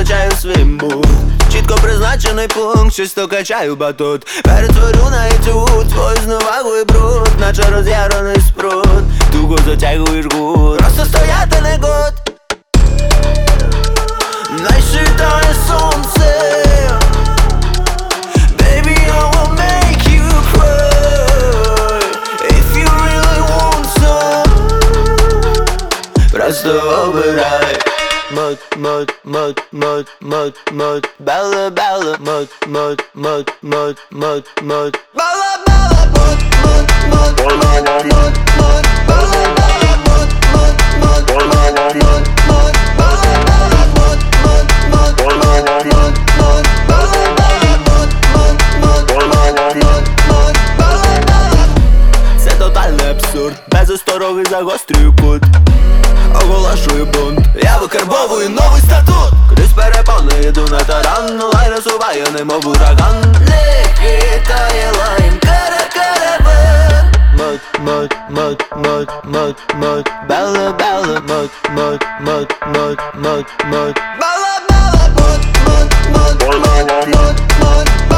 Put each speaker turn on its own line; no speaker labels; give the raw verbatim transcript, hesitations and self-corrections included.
втрачаю свій мут. Чітко призначений пункт, чисто качаю батут. Перетворю на етюд свою зневагу і бруд, наче роз'ярений спрут. Туго затягуєш гуд, просто стояти не год. Найшитає сонце. Baby, I will make you cry if you really want some. Просто обирай. Мод, мод, мод, мод, мод, мод, Белла, Белла, мод, мод, мод, мод, мод, мод, Белла, Белла, мод, мод, мод, мод, мод, мод, Белла, Белла, мод, мод, мод, мод, мод, мод, Белла, Белла, мод, мод, мод, мод, мод, мод, Белла, Белла, мод, мод, мод, мод, мод, мод, Белла, Белла. Це тотальний абсурд, без остороги загострюю кут. Оголошую бунт, я викарбовую новий статут. Крізь перепони йду на таран, лай насуває, немов ураган. Не хитає лайм, кара-караван. Мод, мод, мод, мод, мод, мод, Белла, Белла, мод, мод, мод, мод, мод, мод, Белла, Белла, мод, мод, мод, мод, мод, мод.